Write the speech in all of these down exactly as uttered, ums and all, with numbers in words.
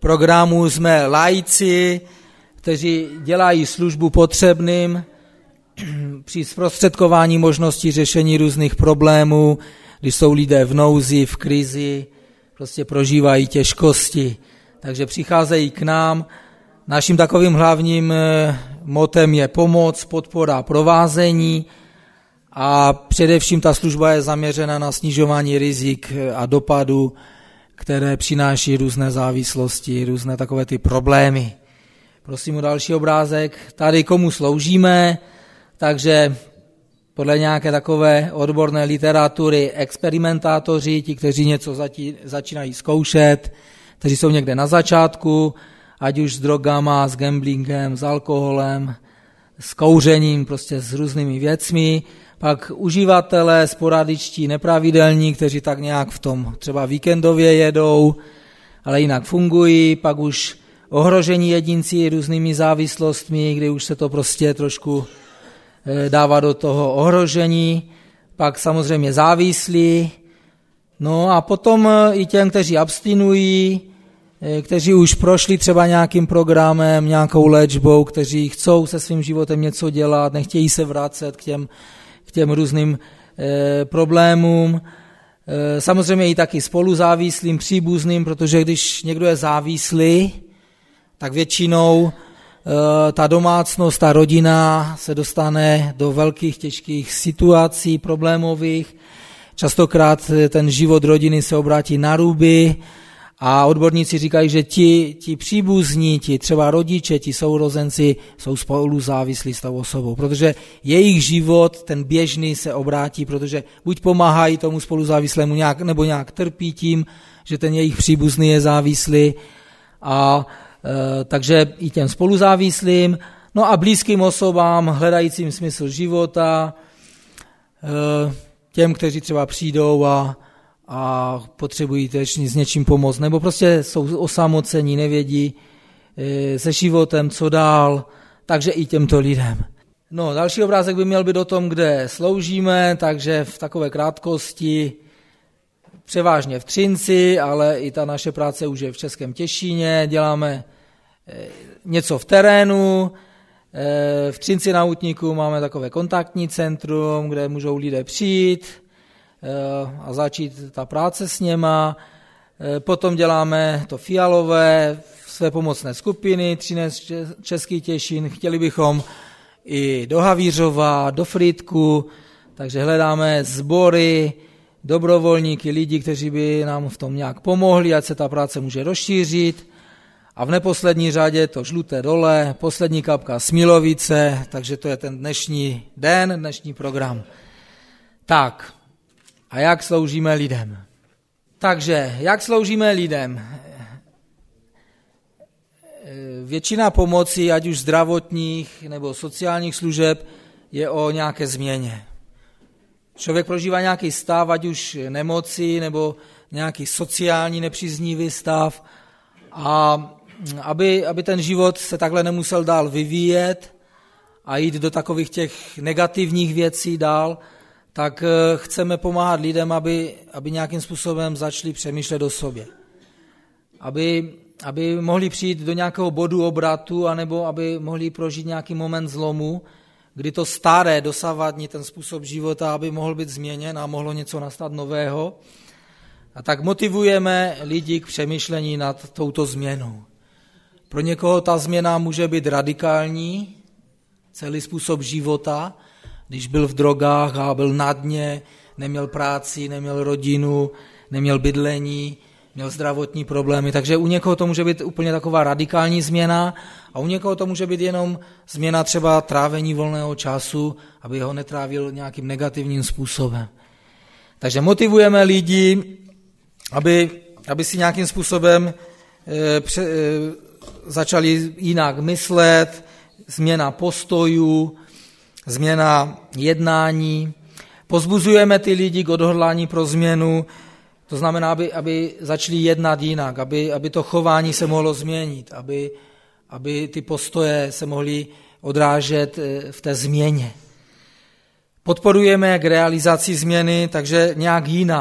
programu jsme laici, kteří dělají službu potřebným při zprostředkování možností řešení různých problémů, když jsou lidé v nouzi, v krizi, prostě prožívají těžkosti. Takže přicházejí k nám. Naším takovým hlavním motem je pomoc, podpora, provázení a především ta služba je zaměřena na snižování rizik a dopadů, které přináší různé závislosti, různé takové ty problémy. Prosím o další obrázek. Tady komu sloužíme, takže podle nějaké takové odborné literatury experimentátoři, ti, kteří něco zatí, začínají zkoušet, kteří jsou někde na začátku, ať už s drogama, s gamblingem, s alkoholem, s kouřením, prostě s různými věcmi. Pak uživatelé, sporadičtí, nepravidelní, kteří tak nějak v tom třeba víkendově jedou, ale jinak fungují. Pak už ohrožení jedinci různými závislostmi, kdy už se to prostě trošku dává do toho ohrožení. Pak samozřejmě závislí. No a potom i těm, kteří abstinují, kteří už prošli třeba nějakým programem, nějakou léčbou, kteří chcou se svým životem něco dělat, nechtějí se vracet k těm, k těm různým e, problémům. E, samozřejmě i taky spoluzávislým, příbuzným, protože když někdo je závislý, tak většinou e, ta domácnost, ta rodina se dostane do velkých těžkých situací problémových. Častokrát ten život rodiny se obrátí na ruby a odborníci říkají, že ti, ti příbuzní, ti třeba rodiče, ti sourozenci jsou spolu závislí s tou osobou, protože jejich život, ten běžný, se obrátí, protože buď pomáhají tomu spoluzávislému nějak, nebo nějak trpí tím, že ten jejich příbuzný je závislý, a e, takže i těm spoluzávislým, no a blízkým osobám, hledajícím smysl života, e, těm, kteří třeba přijdou a a potřebují tež s něčím pomoct, nebo prostě jsou osamocení, nevědí e, se životem, co dál, takže i těmto lidem. No, další obrázek by měl být o tom, kde sloužíme, takže v takové krátkosti převážně v Třinci, ale i ta naše práce už je v Českém Těšíně, děláme e, něco v terénu, e, v Třinci na Útníku máme takové kontaktní centrum, kde můžou lidé přijít a začít ta práce s něma. Potom děláme to fialové, své pomocné skupiny, Třinec, Český Těšín. Chtěli bychom i do Havířova, do Frýdku, takže hledáme sbory, dobrovolníky, lidi, kteří by nám v tom nějak pomohli, ať se ta práce může rozšířit. A v neposlední řadě to Žluté Dole, poslední kapka Smilovice, takže to je ten dnešní den, dnešní program. Tak, a jak sloužíme lidem? Takže, jak sloužíme lidem? Většina pomocí, ať už zdravotních nebo sociálních služeb, je o nějaké změně. Člověk prožívá nějaký stav, ať už nemoci nebo nějaký sociální nepříznivý stav, a aby, aby ten život se takhle nemusel dál vyvíjet a jít do takových těch negativních věcí dál, tak chceme pomáhat lidem, aby, aby nějakým způsobem začali přemýšlet o sobě. Aby, aby mohli přijít do nějakého bodu obratu, anebo aby mohli prožít nějaký moment zlomu, kdy to staré, dosavadní, ten způsob života, aby mohl být změněn a mohlo něco nastat nového. A tak motivujeme lidi k přemýšlení nad touto změnou. Pro někoho ta změna může být radikální, celý způsob života, když byl v drogách a byl na dně, neměl práci, neměl rodinu, neměl bydlení, měl zdravotní problémy. Takže u někoho to může být úplně taková radikální změna a u někoho to může být jenom změna třeba trávení volného času, aby ho netrávil nějakým negativním způsobem. Takže motivujeme lidi, aby, aby si nějakým způsobem e, pře, e, začali jinak myslet, změna postojů, změna jednání. Pozbuzujeme ty lidi k odhodlání pro změnu, to znamená, aby, aby začali jednat jinak, aby, aby to chování se mohlo změnit, aby, aby ty postoje se mohly odrážet v té změně. Podporujeme k realizaci změny, takže nějak jinak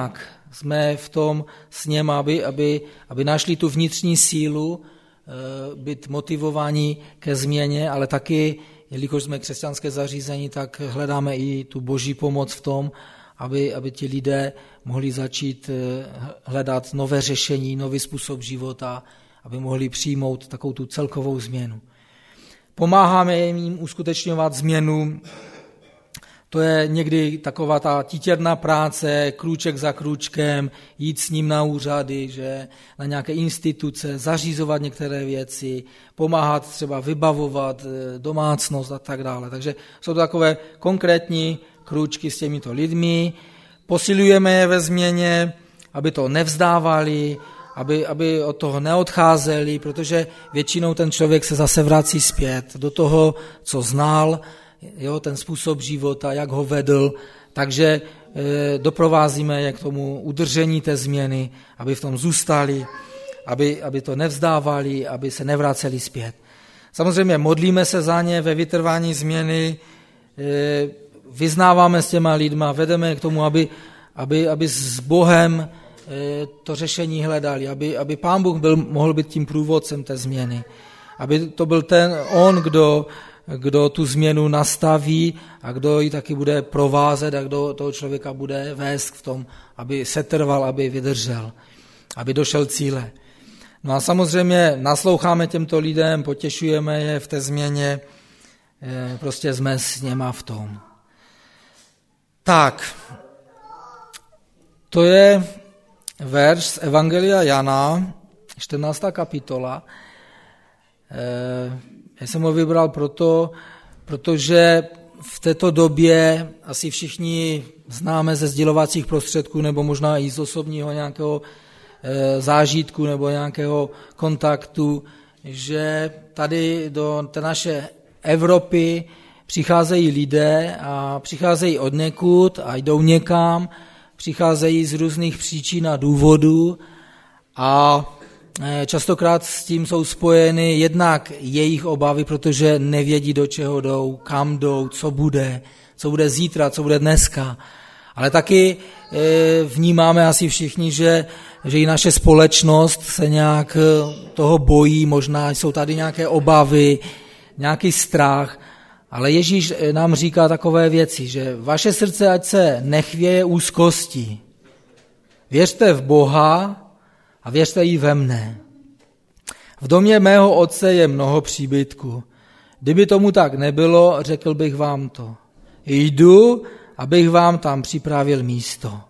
Jsme v tom s něm, aby, aby, aby našli tu vnitřní sílu, být motivováni ke změně, ale taky, jelikož jsme křesťanské zařízení, tak hledáme i tu boží pomoc v tom, aby, aby ti lidé mohli začít hledat nové řešení, nový způsob života, aby mohli přijmout takovou tu celkovou změnu. Pomáháme jim uskutečňovat změnu. To je někdy taková ta titěrná práce, krůček za krůčkem, jít s ním na úřady, že na nějaké instituce, zařizovat některé věci, pomáhat třeba vybavovat domácnost a tak dále. Takže jsou to takové konkrétní krůčky s těmito lidmi. Posilujeme je ve změně, aby to nevzdávali, aby, aby od toho neodcházeli, protože většinou ten člověk se zase vrací zpět do toho, co znal, jo, ten způsob života, jak ho vedl, takže e, doprovázíme je k tomu udržení té změny, aby v tom zůstali, aby, aby to nevzdávali, aby se nevraceli zpět. Samozřejmě modlíme se za ně ve vytrvání změny, e, vyznáváme s těma lidma, vedeme k tomu, aby, aby, aby s Bohem e, to řešení hledali, aby, aby Pán Bůh byl, mohl být tím průvodcem té změny, aby to byl ten on, kdo kdo tu změnu nastaví a kdo ji taky bude provázet a kdo toho člověka bude vést v tom, aby setrval, aby vydržel, aby došel cíle. No a samozřejmě nasloucháme těmto lidem, potěšujeme je v té změně, prostě jsme s něma v tom. Tak, to je verš z Evangelia Jana, čtrnáctá kapitola. Já jsem ho vybral proto, protože v této době asi všichni známe ze sdělovacích prostředků nebo možná i z osobního nějakého zážitku nebo nějakého kontaktu, že tady do té naše Evropy přicházejí lidé a přicházejí odněkud a jdou někam, přicházejí z různých příčin a důvodů a častokrát s tím jsou spojeny jednak jejich obavy, protože nevědí, do čeho jdou, kam jdou, co bude, co bude zítra, co bude dneska. Ale taky vnímáme asi všichni, že, že i naše společnost se nějak toho bojí, možná jsou tady nějaké obavy, nějaký strach, ale Ježíš nám říká takové věci, že vaše srdce ať se nechvěje úzkostí. Věřte v Boha a věřte i ve mne. V domě mého otce je mnoho příbytků. Kdyby tomu tak nebylo, řekl bych vám to. Jdu, abych vám tam připravil místo.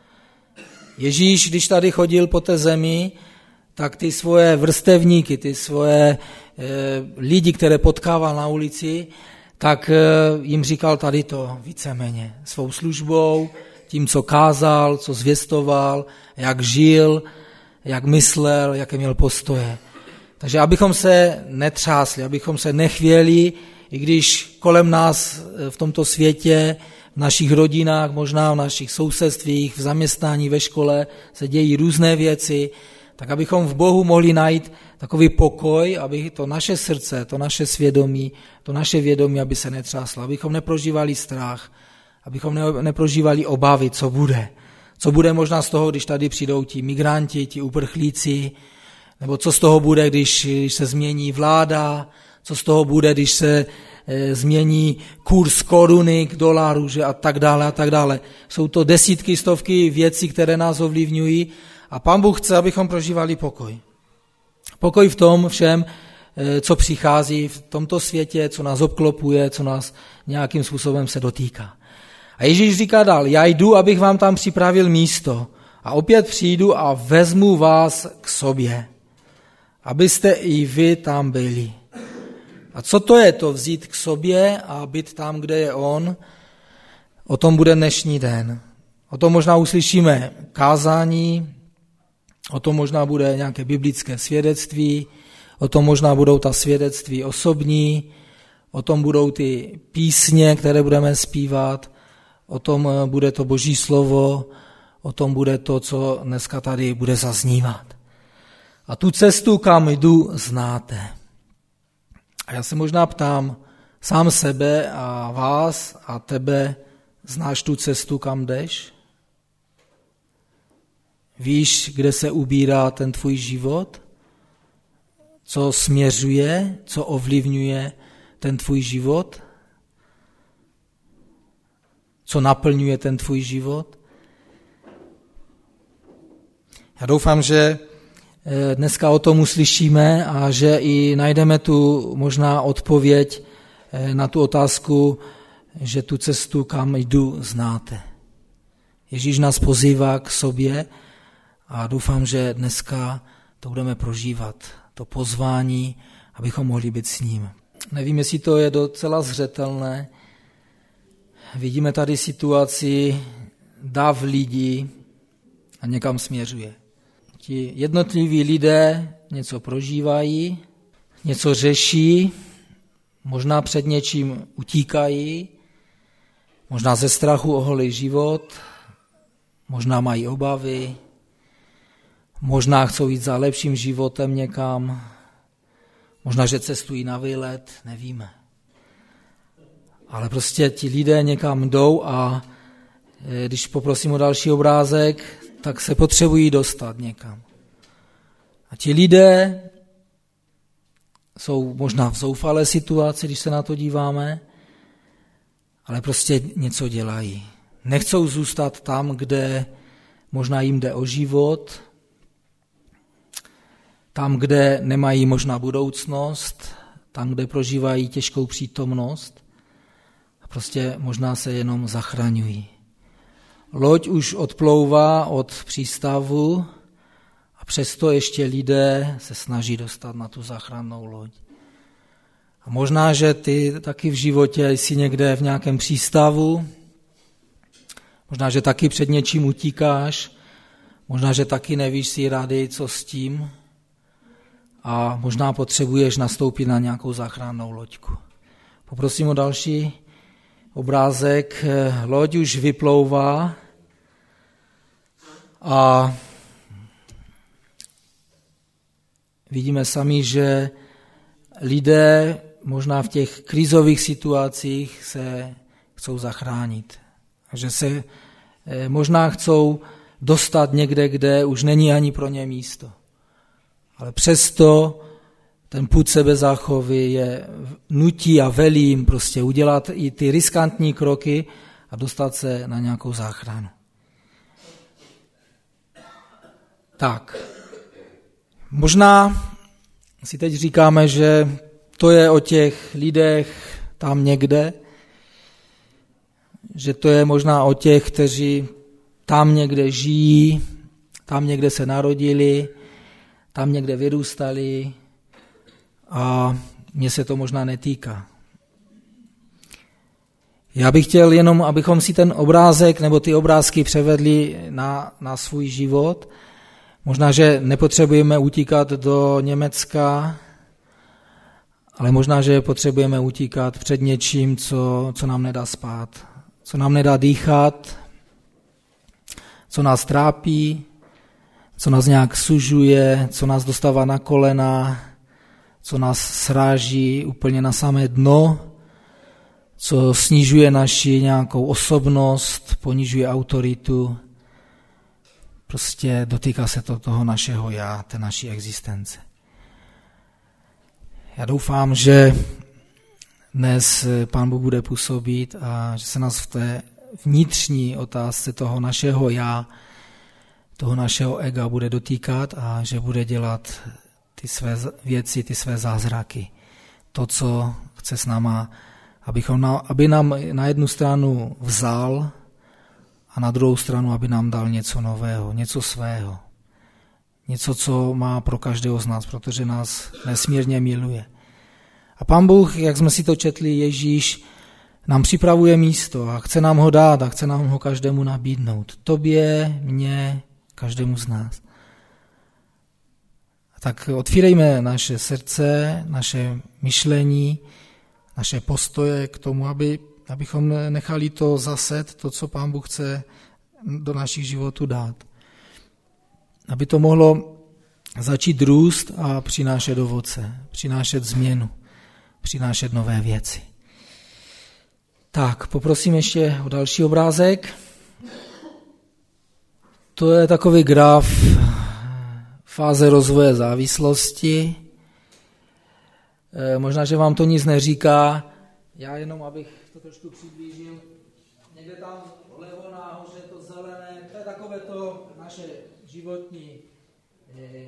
Ježíš, když tady chodil po té zemi, tak ty svoje vrstevníky, ty svoje e, lidi, které potkával na ulici, tak e, jim říkal tady to víceméně. Svou službou, tím, co kázal, co zvěstoval, jak žil, jak myslel, jaké měl postoje. Takže abychom se netřásli, abychom se nechvěli, i když kolem nás v tomto světě, v našich rodinách, možná v našich sousedstvích, v zaměstnání, ve škole se dějí různé věci, tak abychom v Bohu mohli najít takový pokoj, aby to naše srdce, to naše svědomí, to naše vědomí, aby se netřáslo, abychom neprožívali strach, abychom neprožívali obavy, co bude. Co bude možná z toho, když tady přijdou ti migranti, ti uprchlíci, nebo co z toho bude, když, když se změní vláda, co z toho bude, když se e, změní kurz koruny k dolaru, že a tak dále a tak dále. Jsou to desítky, stovky věcí, které nás ovlivňují a Pán Bůh chce, abychom prožívali pokoj. Pokoj v tom všem, e, co přichází v tomto světě, co nás obklopuje, co nás nějakým způsobem se dotýká. A Ježíš říká dál, já jdu, abych vám tam připravil místo a opět přijdu a vezmu vás k sobě, abyste i vy tam byli. A co to je to vzít k sobě a být tam, kde je on? O tom bude dnešní den. O tom možná uslyšíme kázání, o tom možná bude nějaké biblické svědectví, o tom možná budou ta svědectví osobní, o tom budou ty písně, které budeme zpívat, o tom bude to Boží slovo, o tom bude to, co dneska tady bude zaznívat. A tu cestu, kam jdu, znáte. A já se možná ptám sám sebe a vás a tebe, znáš tu cestu, kam jdeš? Víš, kde se ubírá ten tvůj život? Co směřuje, co ovlivňuje ten tvůj život? Co naplňuje ten tvůj život? Já doufám, že dneska o tom uslyšíme a že i najdeme tu možná odpověď na tu otázku, že tu cestu, kam jdu, znáte. Ježíš nás pozývá k sobě a doufám, že dneska to budeme prožívat, to pozvání, abychom mohli být s ním. Nevím, jestli to je docela zřetelné. Vidíme tady situaci, dav lidí a někam směřuje. Ti jednotliví lidé něco prožívají, něco řeší, možná před něčím utíkají, možná ze strachu o holý život, možná mají obavy, možná chcou jít za lepším životem někam, možná, že cestují na výlet, nevíme. Ale prostě ti lidé někam jdou a když poprosím o další obrázek, tak se potřebují dostat někam. A ti lidé jsou možná v zoufalé situaci, když se na to díváme, ale prostě něco dělají. Nechcou zůstat tam, kde možná jim jde o život, tam, kde nemají možná budoucnost, tam, kde prožívají těžkou přítomnost a prostě možná se jenom zachraňují. Loď už odplouvá od přístavu a přesto ještě lidé se snaží dostat na tu záchrannou loď. A možná, že ty taky v životě jsi někde v nějakém přístavu, možná, že taky před něčím utíkáš, možná, že taky nevíš si rady, co s tím a možná potřebuješ nastoupit na nějakou záchrannou loďku. Poprosím o další obrázek. Loď už vyplouvá a vidíme sami, že lidé možná v těch krizových situacích se chcou zachránit. Že se možná chcou dostat někde, kde už není ani pro ně místo. Ale přesto ten pud sebezáchovy je nutí a velí jim prostě udělat i ty riskantní kroky a dostat se na nějakou záchranu. Tak, možná si teď říkáme, že to je o těch lidech tam někde, že to je možná o těch, kteří tam někde žijí, tam někde se narodili, tam někde vyrůstali a mně se to možná netýká. Já bych chtěl jenom, abychom si ten obrázek nebo ty obrázky převedli na, na svůj život. Možná, že nepotřebujeme utíkat do Německa, ale možná, že potřebujeme utíkat před něčím, co, co nám nedá spát, co nám nedá dýchat, co nás trápí, co nás nějak sužuje, co nás dostává na kolena, co nás sráží úplně na samé dno, co snižuje naši nějakou osobnost, ponižuje autoritu. Prostě dotýká se to toho našeho já, té naší existence. Já doufám, že dnes Pán Bůh bude působit a že se nás v té vnitřní otázce toho našeho já, toho našeho ega bude dotýkat a že bude dělat ty své věci, ty své zázraky. To, co chce s náma, abychom na, aby nám na jednu stranu vzal a na druhou stranu, aby nám dal něco nového, něco svého. Něco, co má pro každého z nás, protože nás nesmírně miluje. A Pán Bůh, jak jsme si to četli, Ježíš nám připravuje místo a chce nám ho dát a chce nám ho každému nabídnout. Tobě, mně, každému z nás. A tak otvírejme naše srdce, naše myšlení, naše postoje k tomu, aby, abychom nechali to zaset, to, co Pán Bůh chce do našich životů dát. Aby to mohlo začít růst a přinášet ovoce, přinášet změnu, přinášet nové věci. Tak, poprosím ještě o další obrázek. To je takový graf fáze rozvoje závislosti. E, možná, že vám to nic neříká. Já jenom, abych to trošku přiblížil. Někde tam vlevo nahoře to zelené, to je takové to naše životní e,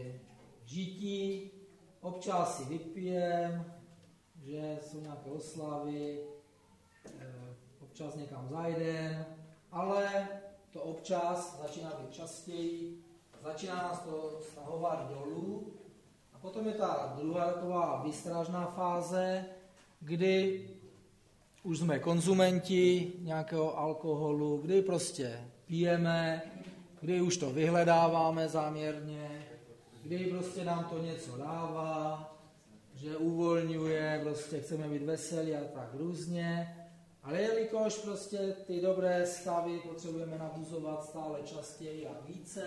žití. Občas si vypijem, že jsou nějaké oslavy, e, občas někam zajdem, ale to občas začíná být častěji, začíná nás to stahovat dolů a potom je ta druhá taková výstražná fáze, kdy už jsme konzumenti nějakého alkoholu, kdy prostě pijeme, kdy už to vyhledáváme záměrně, kdy prostě nám to něco dává, že uvolňuje, prostě chceme být veselí a tak různě. Ale jelikož prostě ty dobré stavy potřebujeme nabuzovat stále častěji a více,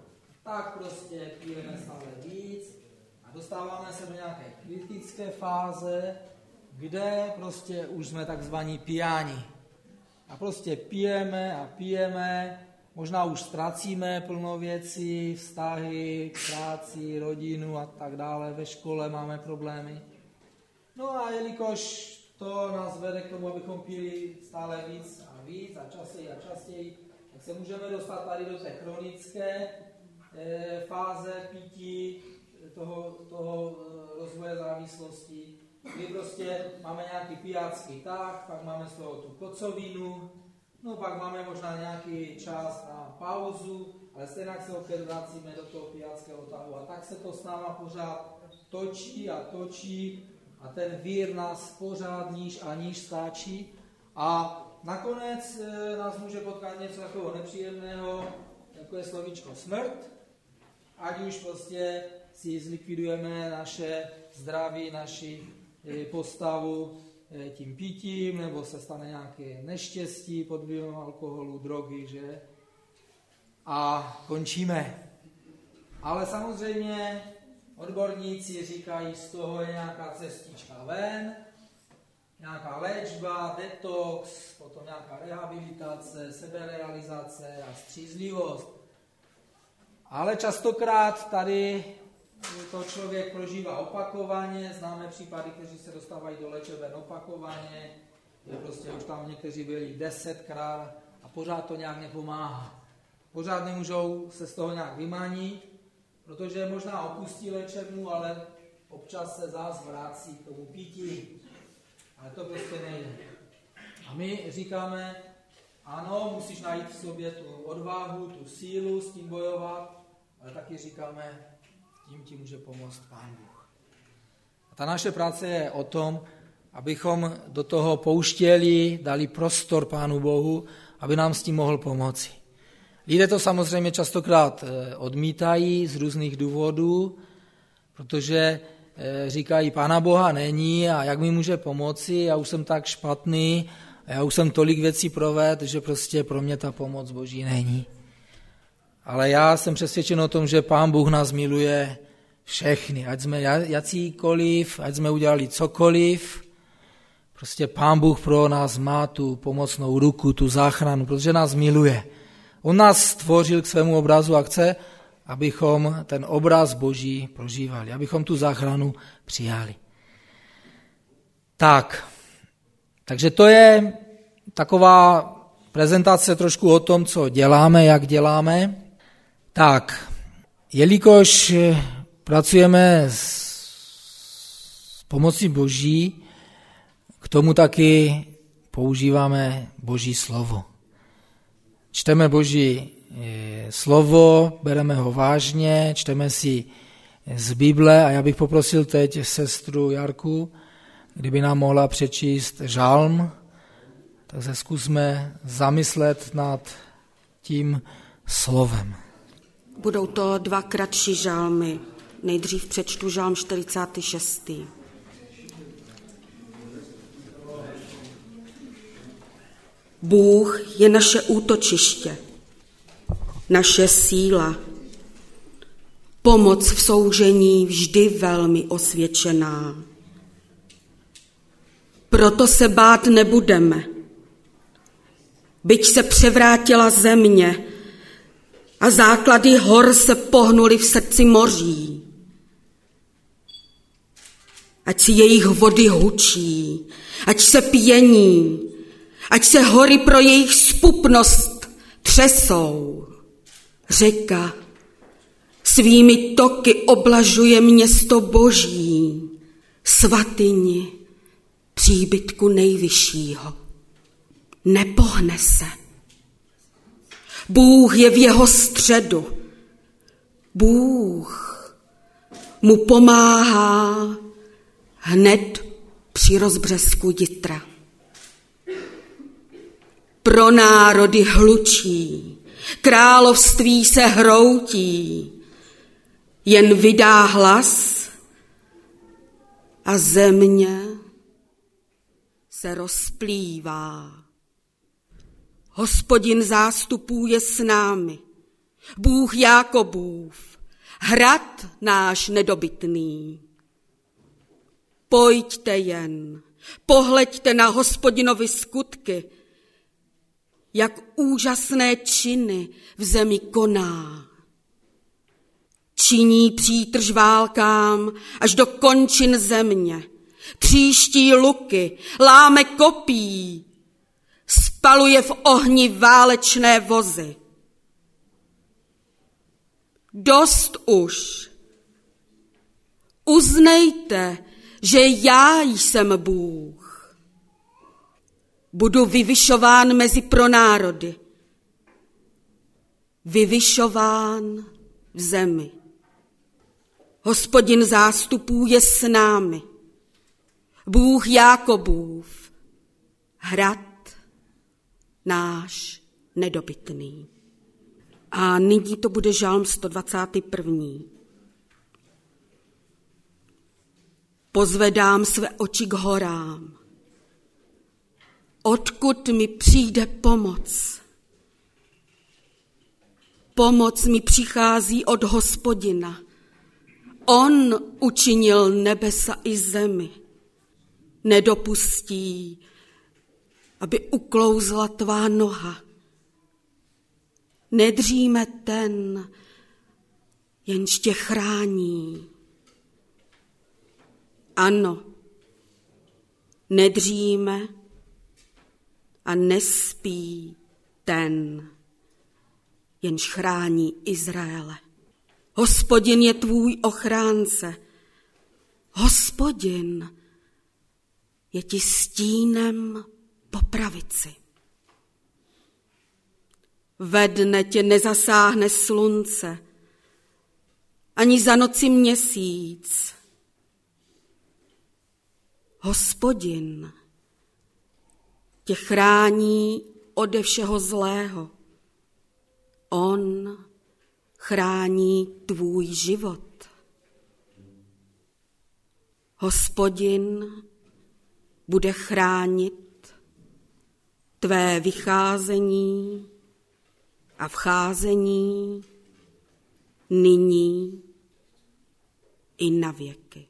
tak prostě pijeme stále víc a dostáváme se do nějaké kritické fáze, kde prostě už jsme takzvaní pijáni. A prostě pijeme a pijeme, možná už ztracíme plno věcí, vztahy, práci, rodinu a tak dále, ve škole máme problémy. No a jelikož to nás vede k tomu, abychom pili stále víc a víc a častěji a častěji, tak se můžeme dostat tady do té chronické e, fáze pití, toho, toho rozvoje závislosti, kdy prostě máme nějaký pijácký tah, pak máme z toho tu kocovinu, no pak máme možná nějaký čas na pauzu, ale stejně se opět vracíme do toho pijáckého tahu a tak se to s náma pořád točí a točí, a ten vír nás pořád níž a níž stáčí a nakonec e, nás může potkat něco takového nepříjemného, jako je slovíčko smrt, ať už prostě si zlikvidujeme naše zdraví, naši e, postavu e, tím pitím, nebo se stane nějaké neštěstí pod vlivem alkoholu, drogy, že? A končíme. Ale samozřejmě odborníci říkají, z toho je nějaká cestička ven, nějaká léčba, detox, potom nějaká rehabilitace, seberealizace a střízlivost. Ale častokrát tady to člověk prožívá opakovaně, známe případy, kteří se dostávají do léčeben opakovaně, že prostě už tam někteří byli desetkrát a pořád to nějak nepomáhá. Pořád nemůžou se z toho nějak vymanit, protože možná opustí léčebnu, ale občas se zás vrací k tomu pití. Ale to prostě nejde. A my říkáme, ano, musíš najít v sobě tu odvahu, tu sílu s tím bojovat, ale taky říkáme, tím ti může pomoct Pán Bůh. A ta naše práce je o tom, abychom do toho pouštěli, dali prostor Pánu Bohu, aby nám s tím mohl pomoci. Lidé to samozřejmě častokrát odmítají z různých důvodů, protože říkají, Pána Boha není a jak mi může pomoci, já už jsem tak špatný, a já už jsem tolik věcí provedl, že prostě pro mě ta pomoc Boží není. Ale já jsem přesvědčen o tom, že Pán Bůh nás miluje všechny, ať jsme jacíkoliv, ať jsme udělali cokoliv, prostě Pán Bůh pro nás má tu pomocnou ruku, tu záchranu, protože nás miluje. On nás stvořil k svému obrazu a chce, abychom ten obraz Boží prožívali, abychom tu záchranu přijali. Tak, takže to je taková prezentace trošku o tom, co děláme, jak děláme. Tak, jelikož pracujeme s pomocí Boží, k tomu taky používáme Boží slovo. Čteme Boží slovo, bereme ho vážně, čteme si z Bible a já bych poprosil teď sestru Jarku, kdyby nám mohla přečíst žalm, tak se zkusme zamyslet nad tím slovem. Budou to dva kratší žalmy. Nejdřív přečtu žalm čtyřicátý šestý. Bůh je naše útočiště, naše síla, pomoc v soužení vždy velmi osvědčená. Proto se bát nebudeme. Byť se převrátila země, a základy hor se pohnuly v srdci moří. Ať si jejich vody hučí, ať se pění, ať se hory pro jejich zpupnost třesou. Řeka svými toky oblažuje město Boží, svatyni příbytku nejvyššího. Nepohne se. Bůh je v jeho středu. Bůh mu pomáhá hned při rozbřesku jitra. Pro národy hlučí, království se hroutí, jen vydá hlas a země se rozplývá. Hospodin zástupů je s námi, Bůh Jákobův, hrad náš nedobytný. Pojďte jen, pohleďte na Hospodinovi skutky, jak úžasné činy v zemi koná. Činí přítrž válkám až do končin země, tříští luky, láme kopí, spaluje v ohni válečné vozy. Dost už. Uznejte, že já jsem Bůh. Budu vyvyšován mezi pronárody, vyvyšován v zemi. Hospodin zástupů je s námi, Bůh Jákobův, hrad náš nedobytný. A nyní to bude žalm sto dvacátý první. Pozvedám své oči k horám. Odkud mi přijde pomoc? Pomoc mi přichází od Hospodina. On učinil nebesa i zemi. Nedopustí, aby uklouzla tvá noha. Nedříme ten, jenž tě chrání. Ano, nedříme a nespí ten, jenž chrání Izraele. Hospodin je tvůj ochránce. Hospodin je ti stínem po pravici. Ve dne tě nezasáhne slunce, ani za noci měsíc. Hospodin tě chrání ode všeho zlého. On chrání tvůj život. Hospodin bude chránit tvé vycházení a vcházení nyní i na věky.